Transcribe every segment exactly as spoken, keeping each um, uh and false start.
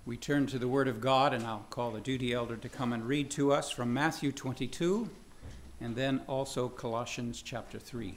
We turn to the Word of God, and I'll call the duty elder to come and read to us from Matthew twenty-two, and then also Colossians chapter three.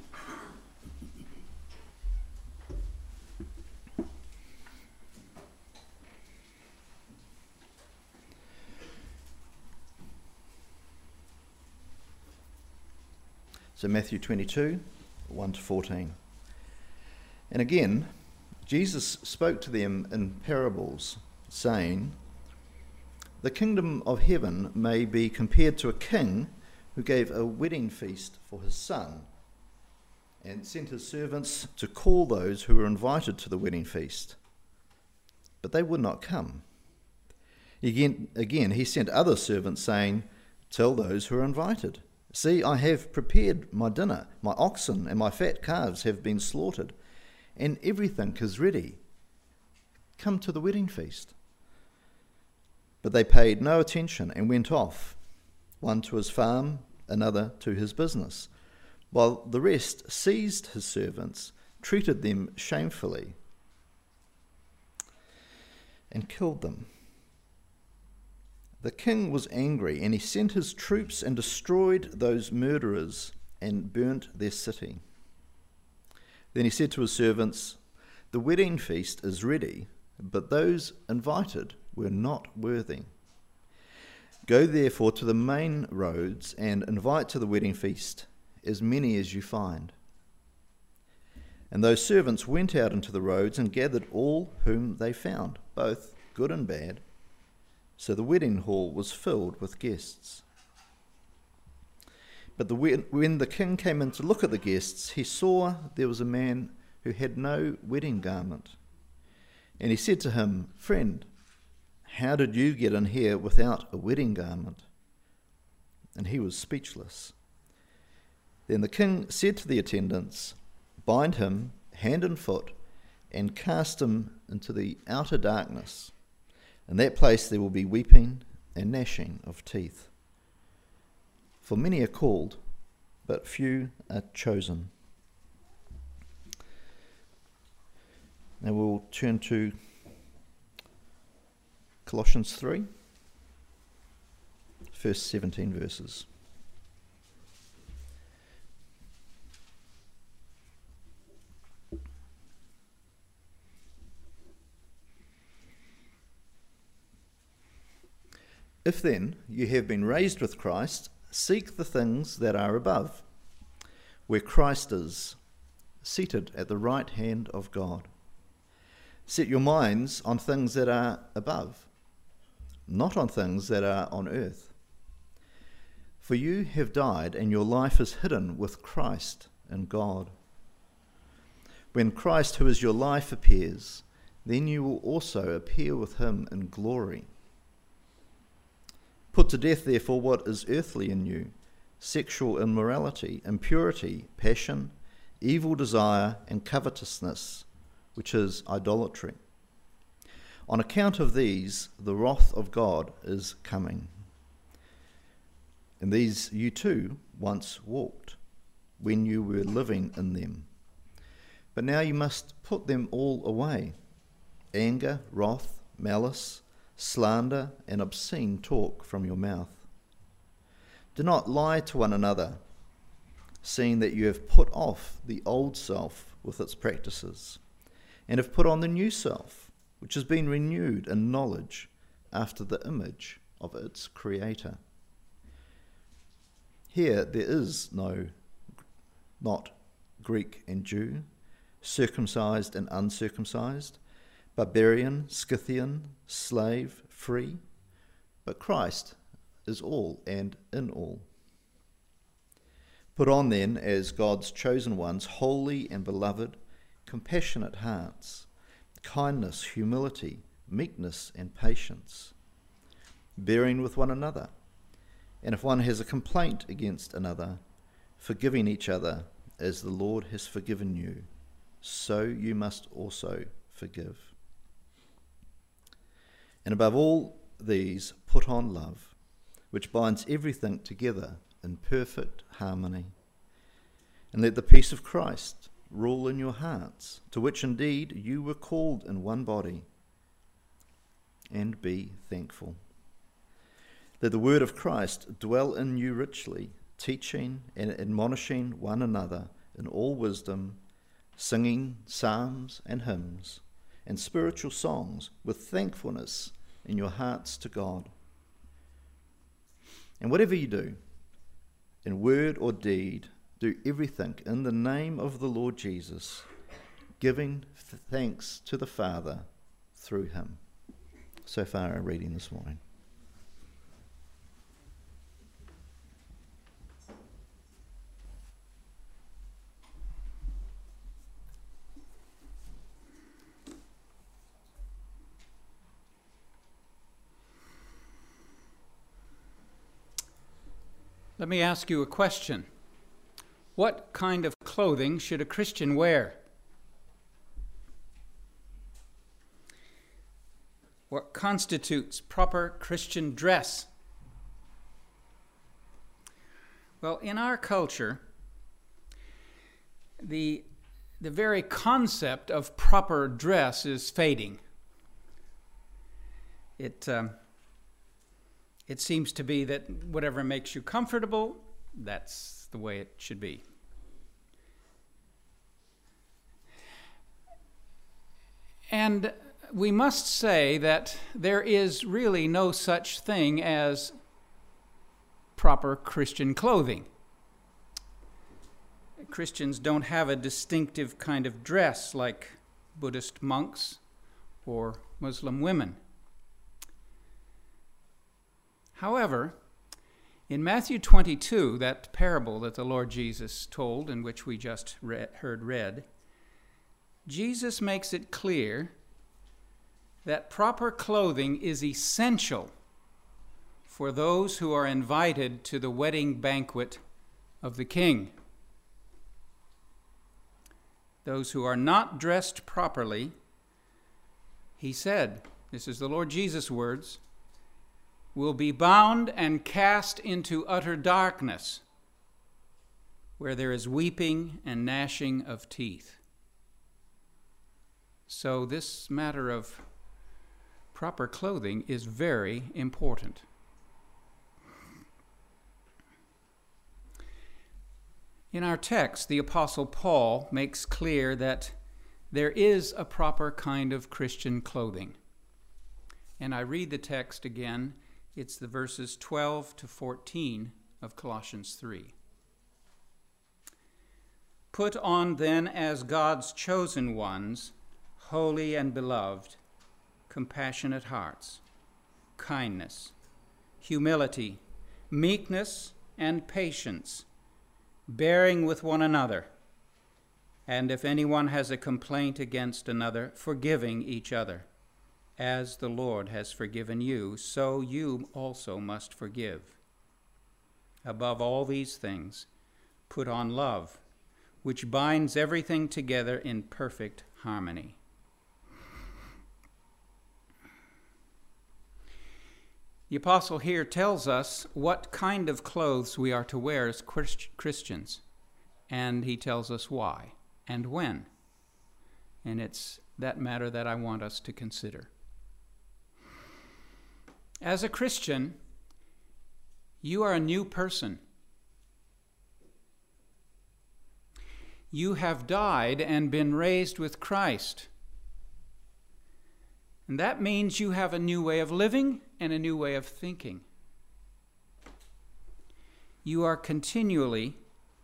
So Matthew twenty-two, one to fourteen. And again, Jesus spoke to them in parables, saying, "The kingdom of heaven may be compared to a king who gave a wedding feast for his son and sent his servants to call those who were invited to the wedding feast. But they would not come. Again, again he sent other servants, saying, 'Tell those who are invited, see, I have prepared my dinner. My oxen and my fat calves have been slaughtered, and everything is ready. Come to the wedding feast.' But they paid no attention and went off, one to his farm, another to his business, while the rest seized his servants, treated them shamefully, and killed them. The king was angry, and he sent his troops and destroyed those murderers and burnt their city. Then he said to his servants, 'The wedding feast is ready, but those invited were not worthy. Go therefore to the main roads and invite to the wedding feast as many as you find.' And those servants went out into the roads and gathered all whom they found, both good and bad. So the wedding hall was filled with guests. But the, when the king came in to look at the guests, he saw there was a man who had no wedding garment. And he said to him, 'Friend, how did you get in here without a wedding garment?' And he was speechless. Then the king said to the attendants, 'Bind him hand and foot and cast him into the outer darkness. In that place there will be weeping and gnashing of teeth. For many are called, but few are chosen.'" Now we'll turn to Colossians three, first seventeen verses. "If then you have been raised with Christ, seek the things that are above, where Christ is, seated at the right hand of God. Set your minds on things that are above, not on things that are on earth. For you have died, and your life is hidden with Christ in God. When Christ, who is your life, appears, then you will also appear with him in glory. Put to death, therefore, what is earthly in you: sexual immorality, impurity, passion, evil desire, and covetousness, which is idolatry. On account of these, the wrath of God is coming. In these you too once walked, when you were living in them. But now you must put them all away: anger, wrath, malice, slander, and obscene talk from your mouth. Do not lie to one another, seeing that you have put off the old self with its practices, and have put on the new self, which has been renewed in knowledge after the image of its creator. Here there is no, not Greek and Jew, circumcised and uncircumcised, barbarian, Scythian, slave, free, but Christ is all and in all. Put on then, as God's chosen ones, holy and beloved, compassionate hearts, kindness, humility, meekness, and patience, bearing with one another, and if one has a complaint against another, forgiving each other as the Lord has forgiven you, so you must also forgive. And above all these, put on love, which binds everything together in perfect harmony. And let the peace of Christ rule in your hearts, to which indeed you were called in one body. and be thankful. Let the word of Christ dwell in you richly, teaching and admonishing one another in all wisdom, singing psalms and hymns and spiritual songs with thankfulness in your hearts to God. And whatever you do, in word or deed, do everything in the name of the Lord Jesus, giving thanks to the Father through him. So far our reading this morning. Let me ask you a question. What kind of clothing should a Christian wear? What constitutes proper Christian dress? Well, in our culture, the, the very concept of proper dress is fading. It, um, it seems to be that whatever makes you comfortable, that's the way it should be. And we must say that there is really no such thing as proper Christian clothing. Christians don't have a distinctive kind of dress like Buddhist monks or Muslim women. However, in Matthew twenty-two, that parable that the Lord Jesus told and which we just read, heard read, Jesus makes it clear that proper clothing is essential for those who are invited to the wedding banquet of the King. Those who are not dressed properly, he said, this is the Lord Jesus' words, will be bound and cast into utter darkness, where there is weeping and gnashing of teeth. So this matter of proper clothing is very important. In our text, the Apostle Paul makes clear that there is a proper kind of Christian clothing. And I read the text again. It's the verses twelve to fourteen of Colossians three. Put on then as God's chosen ones, holy and beloved, compassionate hearts, kindness, humility, meekness, and patience, bearing with one another, and if anyone has a complaint against another, forgiving each other. As the Lord has forgiven you, so you also must forgive. Above all these things, put on love, which binds everything together in perfect harmony. The apostle here tells us what kind of clothes we are to wear as Christians, and he tells us why and when. And it's that matter that I want us to consider. As a Christian, you are a new person. You have died and been raised with Christ. And that means you have a new way of living and a new way of thinking. You are continually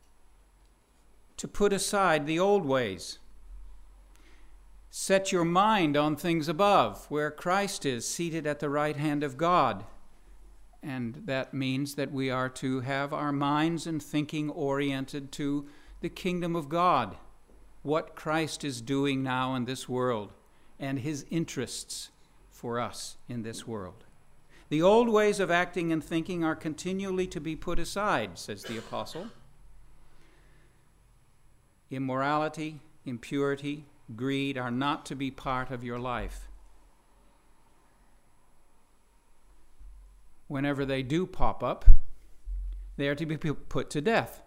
to put aside the old ways. Set your mind on things above, where Christ is seated at the right hand of God. And that means that we are to have our minds and thinking oriented to the kingdom of God, what Christ is doing now in this world, and his interests for us in this world. The old ways of acting and thinking are continually to be put aside, says the apostle. Immorality, impurity, greed are not to be part of your life. Whenever they do pop up, they are to be put to death.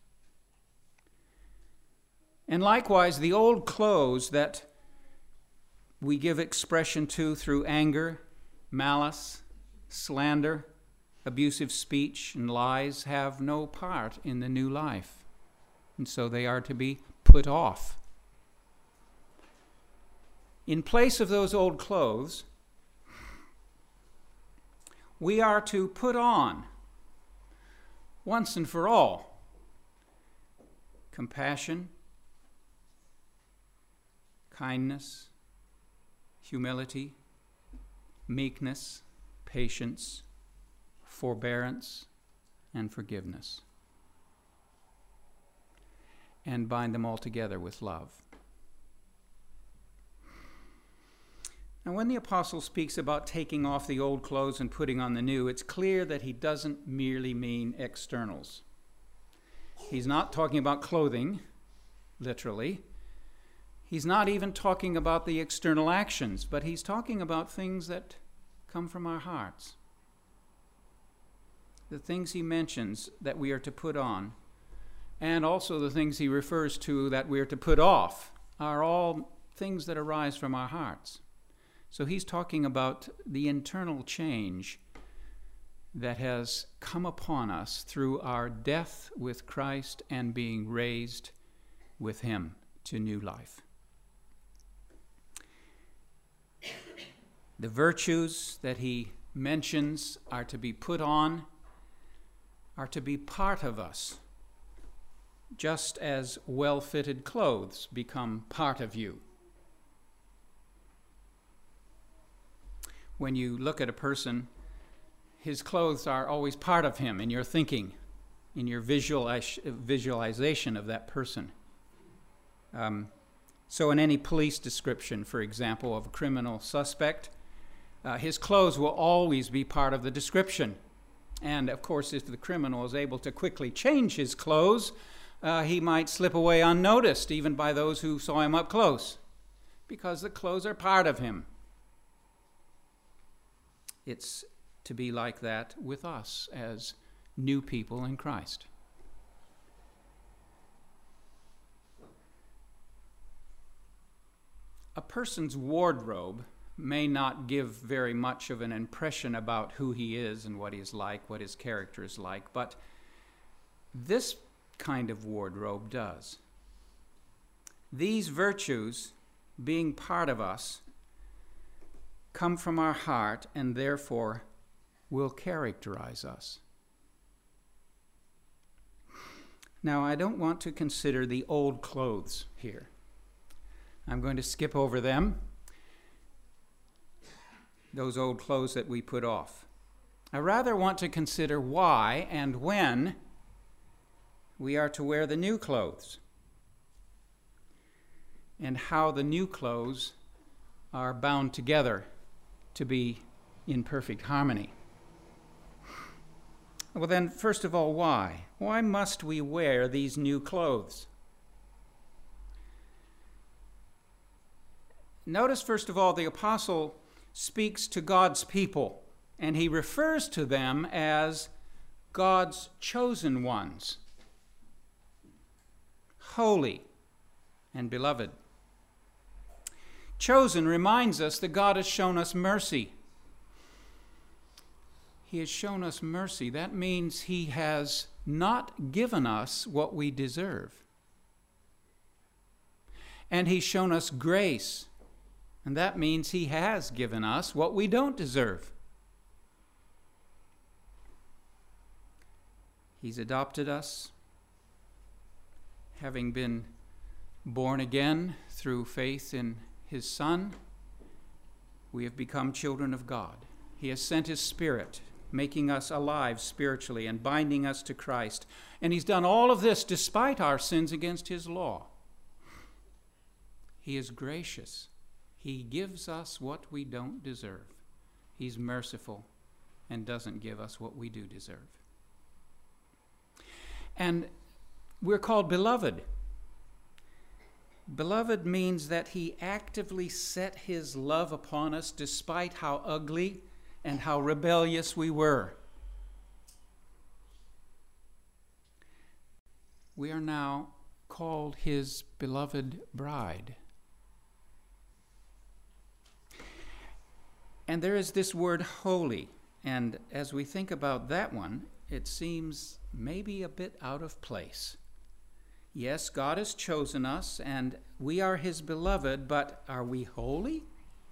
And likewise, the old clothes that we give expression to through anger malice, slander, abusive speech, and lies have no part in the new life, and so they are to be put off. In place of those old clothes, we are to put on, once and for all, compassion, kindness, humility, meekness, patience, forbearance, and forgiveness, and bind them all together with love. Now, when the apostle speaks about taking off the old clothes and putting on the new, it's clear that he doesn't merely mean externals. He's not talking about clothing, literally. He's not even talking about the external actions, but he's talking about things that come from our hearts. The things he mentions that we are to put on, and also the things he refers to that we are to put off, are all things that arise from our hearts. So he's talking about the internal change that has come upon us through our death with Christ and being raised with him to new life. The virtues that he mentions are to be put on, are to be part of us, just as well-fitted clothes become part of you. When you look at a person, his clothes are always part of him in your thinking, in your visualiz- visualization of that person. Um, so in any police description, for example, of a criminal suspect, uh, his clothes will always be part of the description. And, of course, if the criminal is able to quickly change his clothes, uh, he might slip away unnoticed, even by those who saw him up close, because the clothes are part of him. It's to be like that with us as new people in Christ. A person's wardrobe may not give very much of an impression about who he is and what he is like, what his character is like, but this kind of wardrobe does. These virtues, being part of us, come from our heart and therefore will characterize us. Now, I don't want to consider the old clothes here. I'm going to skip over them, those old clothes that we put off. I rather want to consider why and when we are to wear the new clothes, and how the new clothes are bound together to be in perfect harmony. Well then, first of all, why? Why must we wear these new clothes? Notice, first of all, the apostle speaks to God's people, and he refers to them as God's chosen ones, holy and beloved. Chosen reminds us that God has shown us mercy. He has shown us mercy. That means he has not given us what we deserve. And he's shown us grace. And that means he has given us what we don't deserve. He's adopted us, having been born again through faith in his Son. We have become children of God. He has sent his Spirit, making us alive spiritually and binding us to Christ. And he's done all of this despite our sins against his law. He is gracious. He gives us what we don't deserve. He's merciful and doesn't give us what we do deserve. And we're called beloved. Beloved means that he actively set his love upon us despite how ugly and how rebellious we were. We are now called his beloved bride. And there is this word holy, and as we think about that one, it seems maybe a bit out of place. Yes, God has chosen us, and we are his beloved, but are we holy?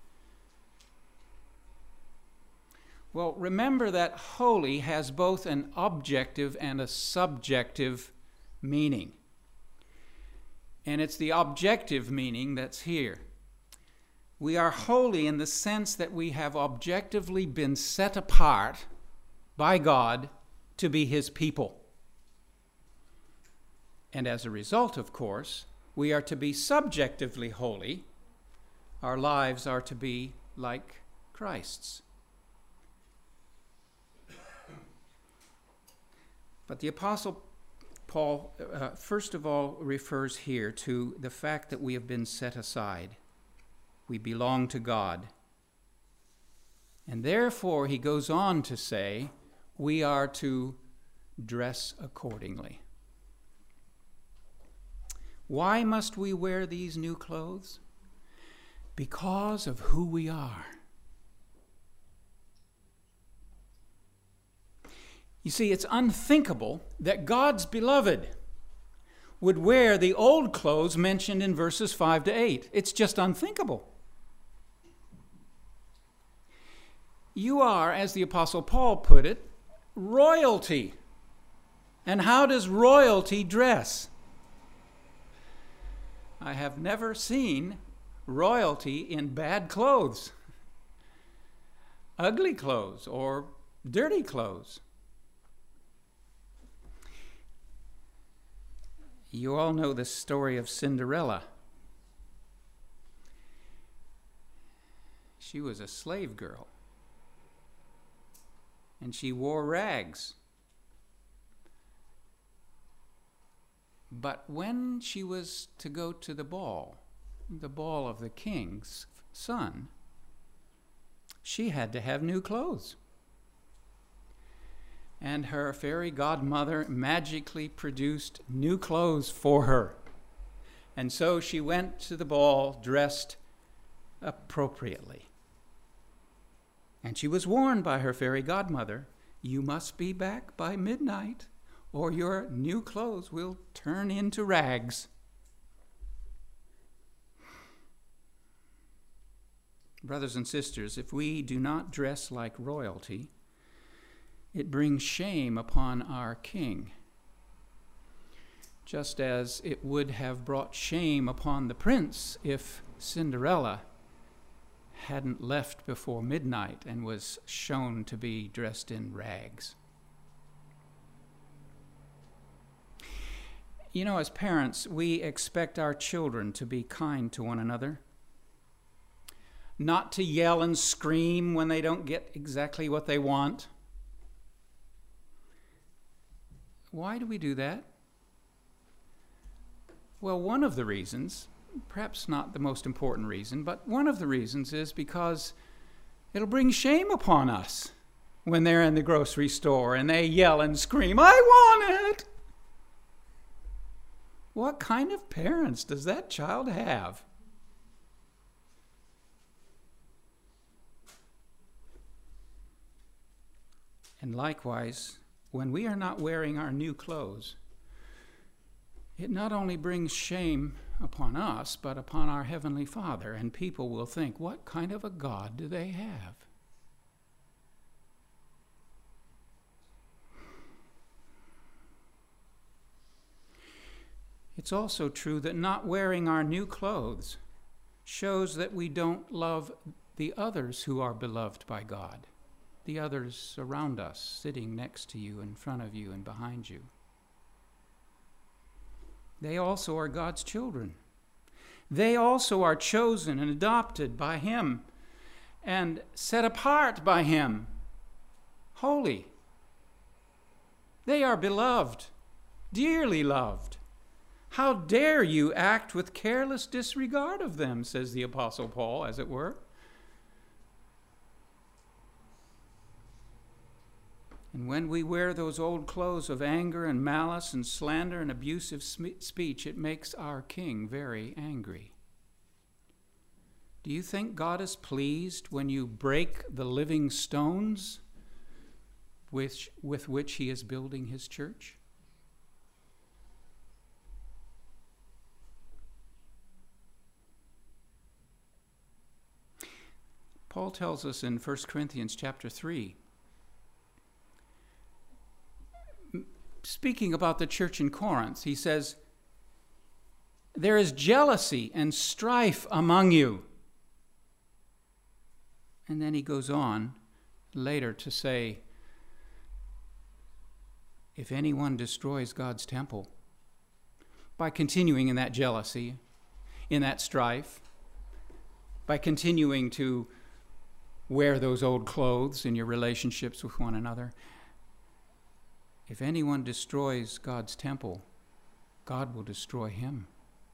Well, remember that holy has both an objective and a subjective meaning. And it's the objective meaning that's here. We are holy in the sense that we have objectively been set apart by God to be his people. And as a result, of course, we are to be subjectively holy. Our lives are to be like Christ's. But the Apostle Paul, uh, first of all, refers here to the fact that we have been set aside. We belong to God. And therefore, he goes on to say, we are to dress accordingly. Why must we wear these new clothes? Because of who we are. You see, it's unthinkable that God's beloved would wear the old clothes mentioned in verses five to eight. It's just unthinkable. You are, as the Apostle Paul put it, royalty. And how does royalty dress? I have never seen royalty in bad clothes, ugly clothes, or dirty clothes. You all know the story of Cinderella. She was a slave girl, and she wore rags. But when she was to go to the ball, the ball of the king's son, she had to have new clothes. And her fairy godmother magically produced new clothes for her. And so she went to the ball dressed appropriately. And she was warned by her fairy godmother, you must be back by midnight, or your new clothes will turn into rags. Brothers and sisters, if we do not dress like royalty, it brings shame upon our king, just as it would have brought shame upon the prince if Cinderella hadn't left before midnight and was shown to be dressed in rags. You know, as parents, we expect our children to be kind to one another, not to yell and scream when they don't get exactly what they want. Why do we do that? Well, one of the reasons, perhaps not the most important reason, but one of the reasons is because it'll bring shame upon us when they're in the grocery store and they yell and scream, I want it! What kind of parents does that child have? And likewise, when we are not wearing our new clothes, it not only brings shame upon us, but upon our Heavenly Father, and people will think, what kind of a God do they have? It's also true that not wearing our new clothes shows that we don't love the others who are beloved by God. The others around us, sitting next to you, in front of you, and behind you. They also are God's children. They also are chosen and adopted by Him and set apart by Him, holy. They are beloved, dearly loved. How dare you act with careless disregard of them, says the Apostle Paul, as it were. And when we wear those old clothes of anger and malice and slander and abusive speech, it makes our King very angry. Do you think God is pleased when you break the living stones which, with which he is building his church? Paul tells us in First Corinthians chapter three, speaking about the church in Corinth, he says, there is jealousy and strife among you. And then he goes on later to say, if anyone destroys God's temple by continuing in that jealousy, in that strife, by continuing to wear those old clothes in your relationships with one another, if anyone destroys God's temple, God will destroy him.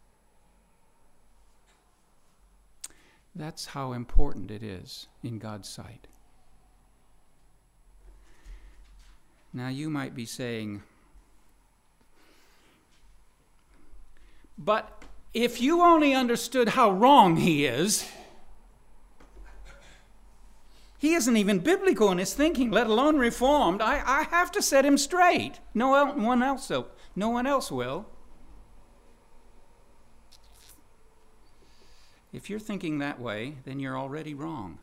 That's how important it is in God's sight. Now you might be saying, but if you only understood how wrong he is, he isn't even biblical in his thinking, let alone reformed. I, I have to set him straight. No one else will. No one else will. If you're thinking that way, then you're already wrong.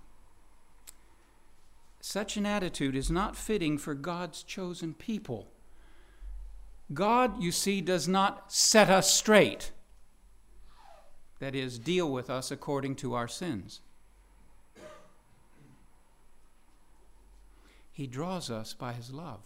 Such an attitude is not fitting for God's chosen people. God, you see, does not set us straight. That is, deal with us according to our sins. He draws us by his love.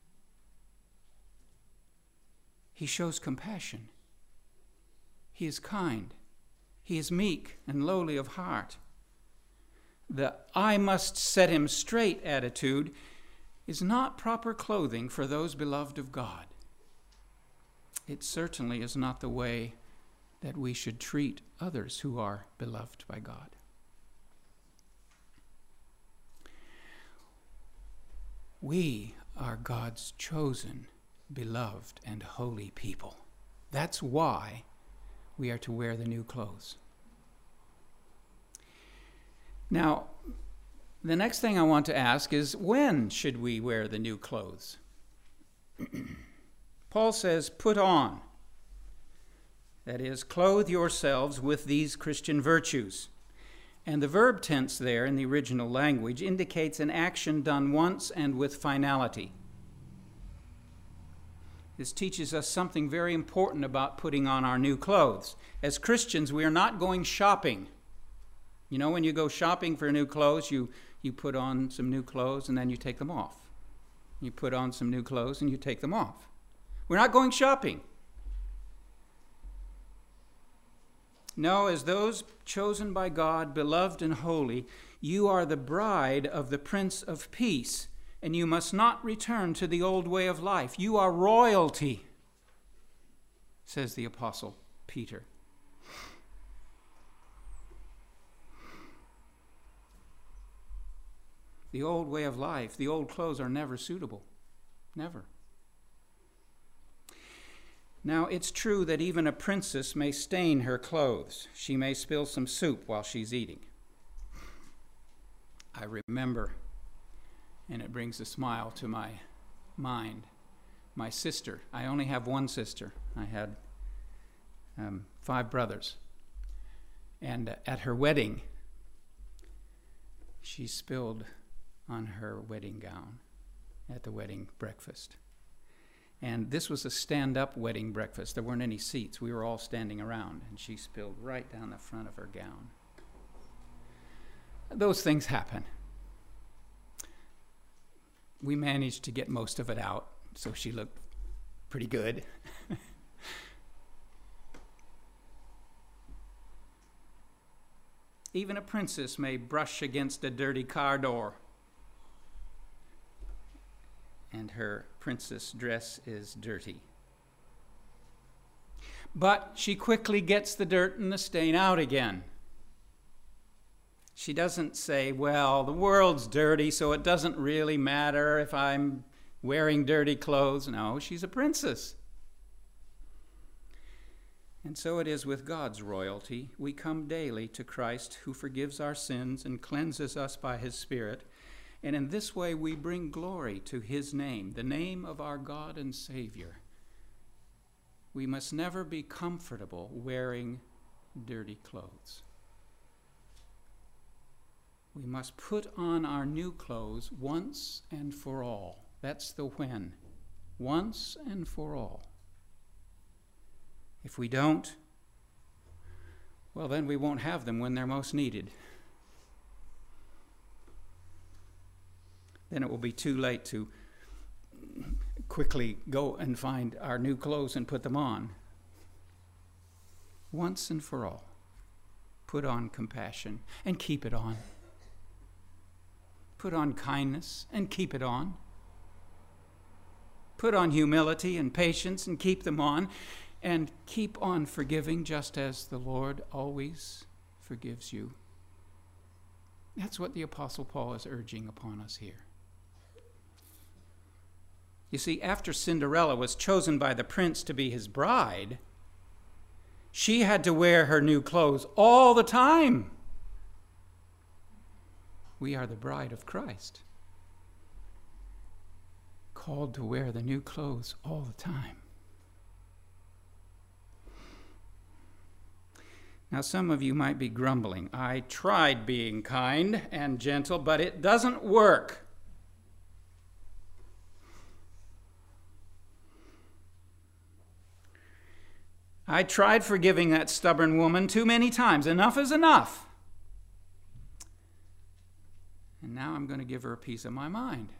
He shows compassion. He is kind. He is meek and lowly of heart. The I must set him straight attitude is not proper clothing for those beloved of God. It certainly is not the way that we should treat others who are beloved by God. We are God's chosen, beloved, and holy people. That's why we are to wear the new clothes. Now, the next thing I want to ask is, when should we wear the new clothes? Paul says, put on. That is, clothe yourselves with these Christian virtues. And the verb tense there in the original language indicates an action done once and with finality. This teaches us something very important about putting on our new clothes. As Christians, we are not going shopping. You know, when you go shopping for new clothes, you, you put on some new clothes and then you take them off. You put on some new clothes and you take them off. We're not going shopping. No, as those chosen by God, beloved and holy, you are the bride of the Prince of Peace, and you must not return to the old way of life. You are royalty, says the Apostle Peter. The old way of life, the old clothes are never suitable. Never. Now, it's true that even a princess may stain her clothes. She may spill some soup while she's eating. I remember, and it brings a smile to my mind, my sister. I only have one sister. I had um, five brothers. And uh, at her wedding, she spilled on her wedding gown at the wedding breakfast. And this was a stand-up wedding breakfast. There weren't any seats. We were all standing around, and she spilled right down the front of her gown. Those things happen. We managed to get most of it out, so she looked pretty good. Even a princess may brush against a dirty car door, and her princess dress is dirty. But she quickly gets the dirt and the stain out again. She doesn't say, well, the world's dirty, so it doesn't really matter if I'm wearing dirty clothes. No, she's a princess. And so it is with God's royalty. We come daily to Christ, who forgives our sins and cleanses us by his Spirit. And in this way we bring glory to his name, the name of our God and Savior. We must never be comfortable wearing dirty clothes. We must put on our new clothes once and for all. That's the when. Once and for all. If we don't, well, then we won't have them when they're most needed. Then it will be too late to quickly go and find our new clothes and put them on. Once and for all, put on compassion and keep it on. Put on kindness and keep it on. Put on humility and patience and keep them on. And keep on forgiving just as the Lord always forgives you. That's what the Apostle Paul is urging upon us here. You see, after Cinderella was chosen by the prince to be his bride, she had to wear her new clothes all the time. We are the bride of Christ, called to wear the new clothes all the time. Now, some of you might be grumbling. I tried being kind and gentle, but it doesn't work. I tried forgiving that stubborn woman too many times. Enough is enough. And now I'm going to give her a piece of my mind.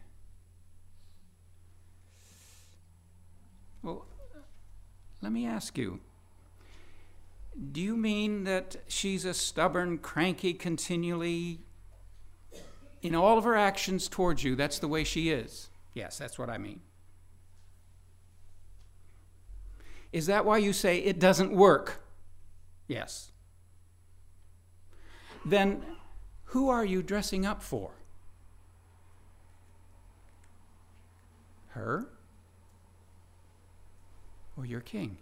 Well, let me ask you. Do you mean that she's a stubborn, cranky, continually, in all of her actions towards you, that's the way she is? Yes, that's what I mean. Is that why you say it doesn't work? Yes. Then who are you dressing up for? Her or your king?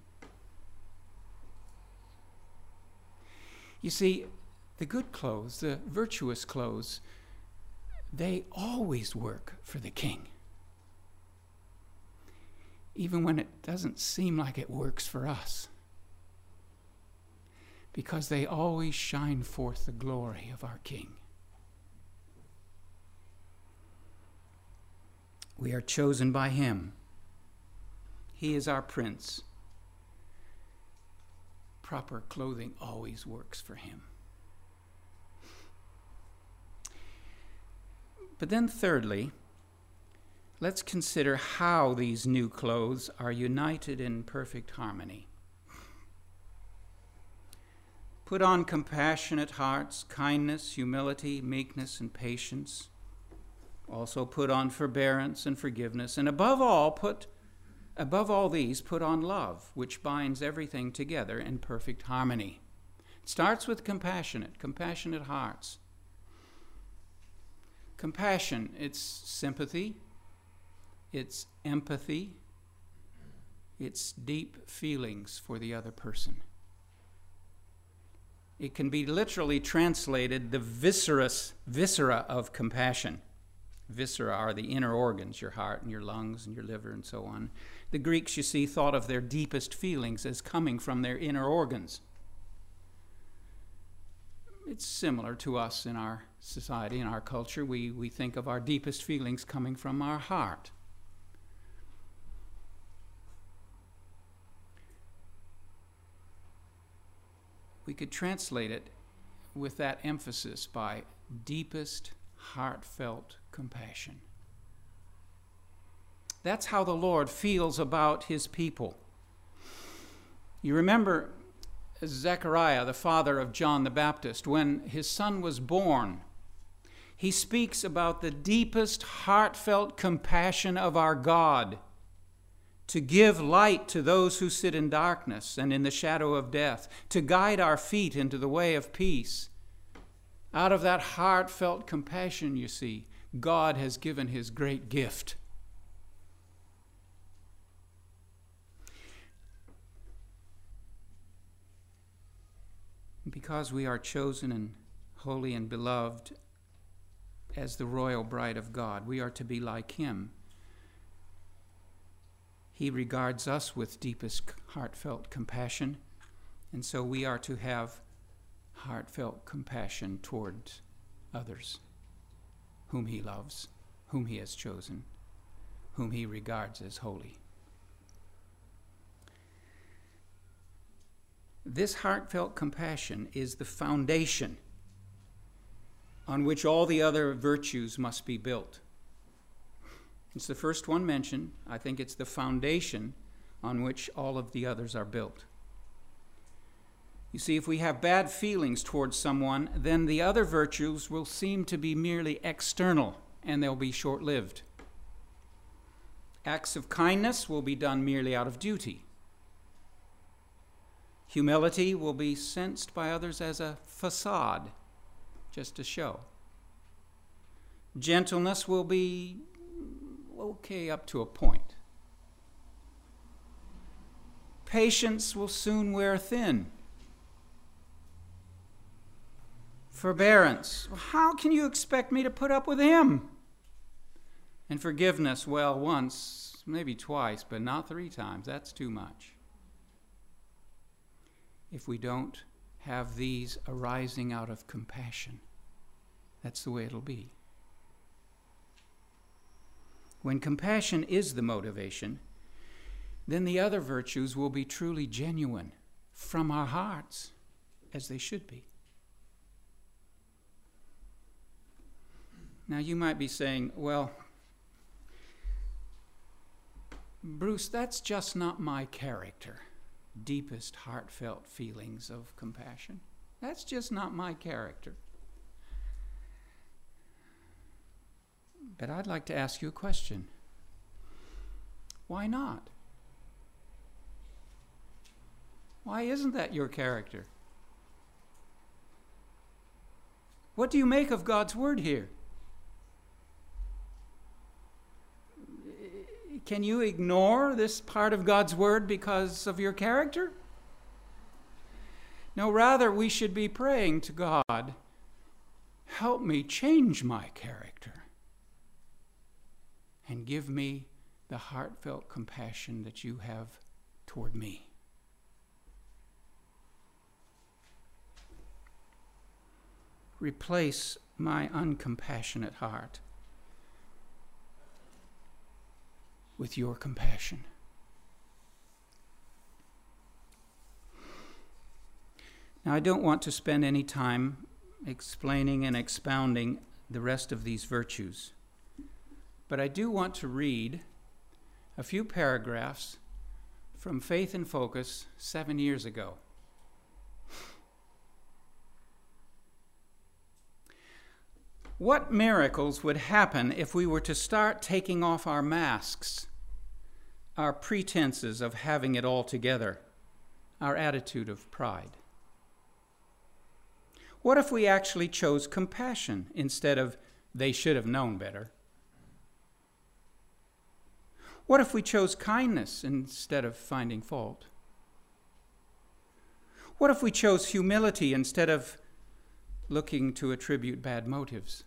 You see, the good clothes, the virtuous clothes, they always work for the king. Even when it doesn't seem like it works for us. Because they always shine forth the glory of our king. We are chosen by him. He is our prince. Proper clothing always works for him. But then thirdly, let's consider how these new clothes are united in perfect harmony. Put on compassionate hearts, kindness, humility, meekness, and patience. Also put on forbearance and forgiveness. And above all, put Above all these, put on love, which binds everything together in perfect harmony. It starts with compassionate, compassionate hearts. Compassion, it's sympathy, it's empathy, it's deep feelings for the other person. It can be literally translated the viscerous, viscera of compassion. Viscera are the inner organs, your heart and your lungs and your liver and so on. The Greeks, you see, thought of their deepest feelings as coming from their inner organs. It's similar to us in our society, in our culture. We, we think of our deepest feelings coming from our heart. We could translate it with that emphasis by deepest, heartfelt compassion. That's how the Lord feels about his people. You remember Zechariah, the father of John the Baptist, when his son was born, he speaks about the deepest heartfelt compassion of our God to give light to those who sit in darkness and in the shadow of death, to guide our feet into the way of peace. Out of that heartfelt compassion, you see, God has given his great gift. Because we are chosen and holy and beloved as the royal bride of God, we are to be like him. He regards us with deepest heartfelt compassion, and so we are to have heartfelt compassion towards others whom he loves, whom he has chosen, whom he regards as holy. This heartfelt compassion is the foundation on which all the other virtues must be built. It's the first one mentioned. I think it's the foundation on which all of the others are built. You see, if we have bad feelings towards someone, then the other virtues will seem to be merely external, and they'll be short-lived. Acts of kindness will be done merely out of duty. Humility will be sensed by others as a facade, just a show. Gentleness will be okay up to a point. Patience will soon wear thin. Forbearance, how can you expect me to put up with him? And forgiveness, well, once, maybe twice, but not three times. That's too much. If we don't have these arising out of compassion, that's the way it'll be. When compassion is the motivation, then the other virtues will be truly genuine from our hearts, as they should be. Now you might be saying, well, Bruce, that's just not my character. Deepest heartfelt feelings of compassion. That's just not my character. But I'd like to ask you a question. Why not? Why isn't that your character? What do you make of God's word here? Can you ignore this part of God's word because of your character? No, rather we should be praying to God, help me change my character and give me the heartfelt compassion that you have toward me. Replace my uncompassionate heart with your compassion. Now, I don't want to spend any time explaining and expounding the rest of these virtues, but I do want to read a few paragraphs from Faith in Focus seven years ago. What miracles would happen if we were to start taking off our masks, our pretenses of having it all together, our attitude of pride? What if we actually chose compassion instead of they should have known better? What if we chose kindness instead of finding fault? What if we chose humility instead of looking to attribute bad motives?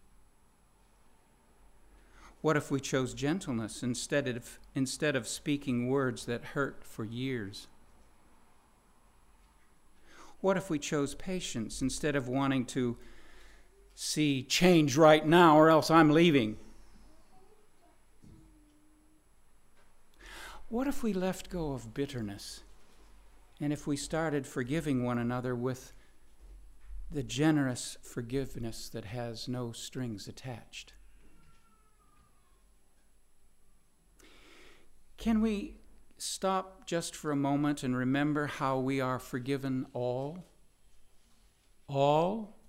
What if we chose gentleness instead of, instead of speaking words that hurt for years? What if we chose patience instead of wanting to see change right now or else I'm leaving? What if we left go of bitterness and if we started forgiving one another with the generous forgiveness that has no strings attached? Can we stop just for a moment and remember how we are forgiven all? All?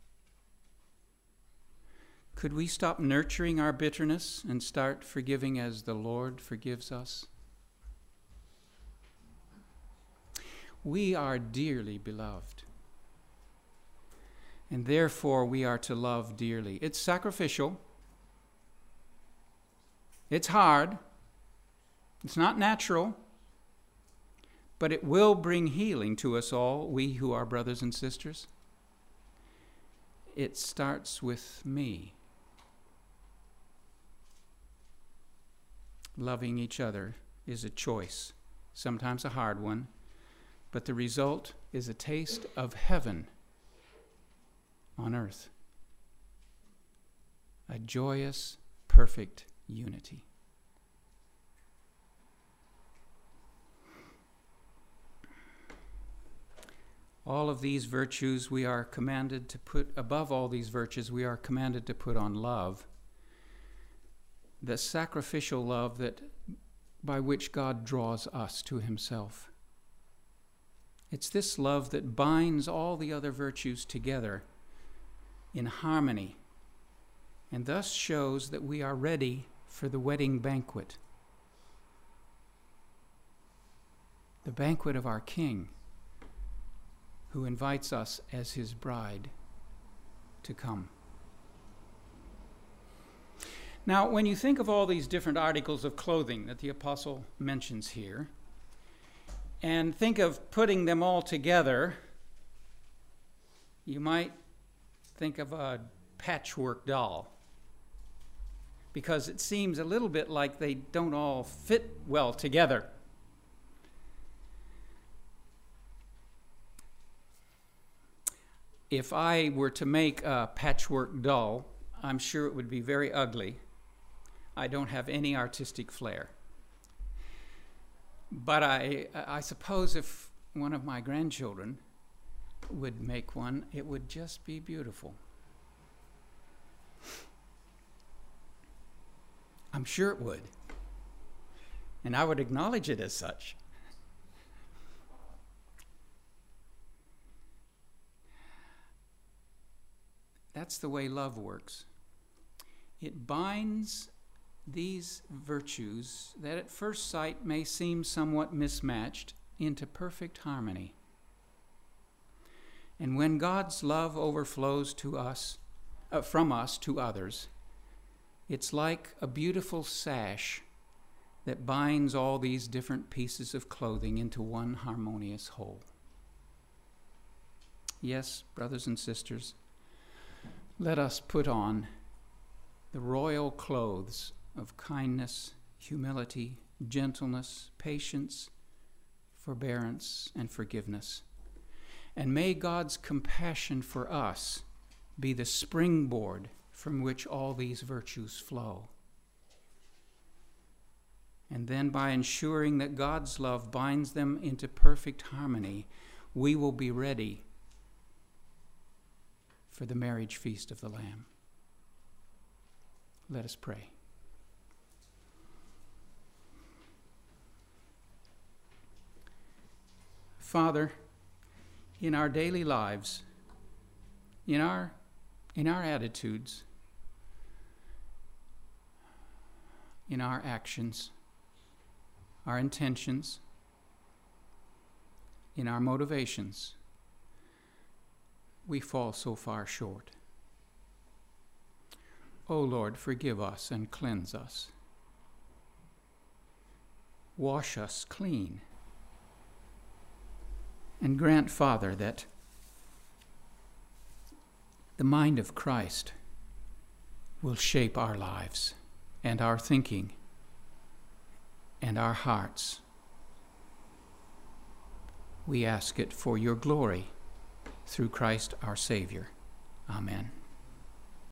Could we stop nurturing our bitterness and start forgiving as the Lord forgives us? We are dearly beloved, and therefore we are to love dearly. It's sacrificial. It's hard. It's not natural. but it will bring healing to us all, we who are brothers and sisters. It starts with me. Loving each other is a choice, sometimes a hard one, but the result is a taste of heaven on earth. A joyous, perfect unity. All of these virtues we are commanded to put, above all these virtues, we are commanded to put on love. The sacrificial love that by which God draws us to himself. It's this love that binds all the other virtues together in harmony, and thus shows that we are ready for the wedding banquet, the banquet of our King, who invites us as his bride to come. Now, when you think of all these different articles of clothing that the apostle mentions here, and think of putting them all together, you might think of a patchwork doll, because it seems a little bit like they don't all fit well together. If I were to make a patchwork doll, I'm sure it would be very ugly. I don't have any artistic flair. But I, I suppose if one of my grandchildren would make one, it would just be beautiful. I'm sure it would. And I would acknowledge it as such. That's the way love works. It binds these virtues that at first sight may seem somewhat mismatched into perfect harmony. And when God's love overflows to us, uh, from us to others, it's like a beautiful sash that binds all these different pieces of clothing into one harmonious whole. Yes, brothers and sisters, let us put on the royal clothes of kindness, humility, gentleness, patience, forbearance, and forgiveness. And may God's compassion for us be the springboard from which all these virtues flow. And then by ensuring that God's love binds them into perfect harmony, we will be ready for the marriage feast of the Lamb. Let us pray. Father, in our daily lives, in our, in our attitudes, in our actions, our intentions, in our motivations, we fall so far short. O Lord, forgive us and cleanse us. Wash us clean. And grant, Father, that the mind of Christ will shape our lives and our thinking and our hearts. We ask it for your glory through Christ our Savior. Amen.